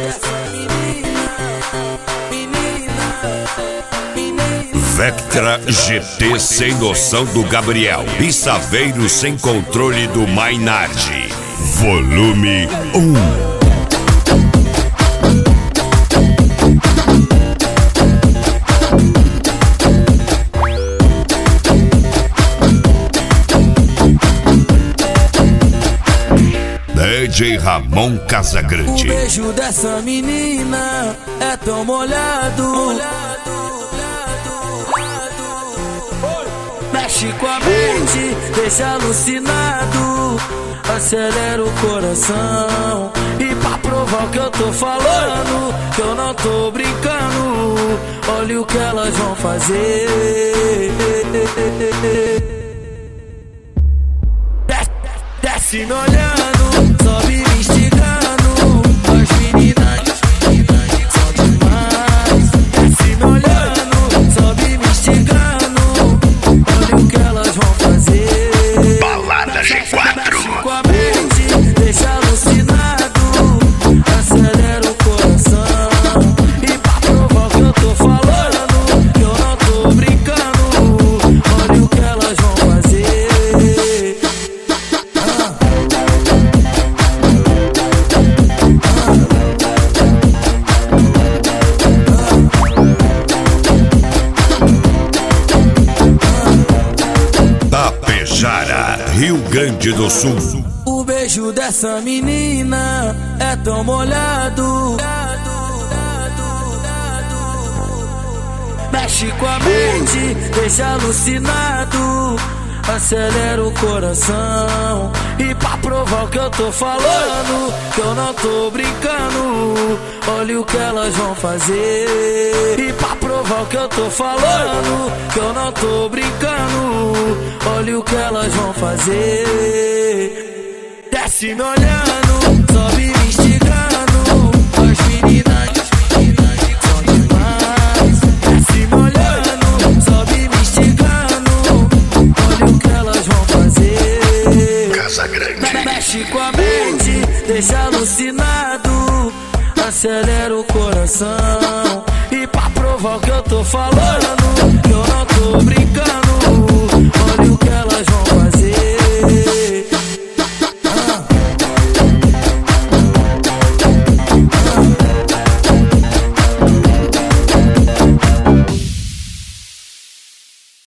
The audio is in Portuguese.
Vectra GT sem noção do Gabriel e Saveiro sem controle do Maynard. Volume 1. DJ Ramon Casagrande. O beijo dessa menina é tão molhado, mexe com a mente, deixa alucinado, acelera o coração. E pra provar o que eu tô falando, que eu não tô brincando, olha o que elas vão fazer. Desce me olhando, sobe me instigando, as meninas são demais. Desce me olhando, sobe me instigando, olha o que elas vão fazer. Balada G4. Mexe com a mente, deixa alucinado, acelera o coração. E pra provar o que eu tô falando, que eu não tô brincando, olha o que elas vão fazer. Tapejara, Rio Grande do Sul. O beijo dessa menina é tão molhado, mexe com a mente, deixa alucinado, acelera o coração. E pra provar o que eu tô falando, que eu não tô brincando, olha o que elas vão fazer. E pra provar o que eu tô falando, que eu não tô brincando, olha o que elas vão fazer. Desce me olhando, sobe me instigando, as meninas são demais. Desce me olhando, sobe me instigando, olha o que elas vão fazer. Casagrande. Mexe com a mente, deixa alucinado, acelera o coração. E pra provar o que eu tô falando, que eu não tô brincando, olha o que elas vão fazer.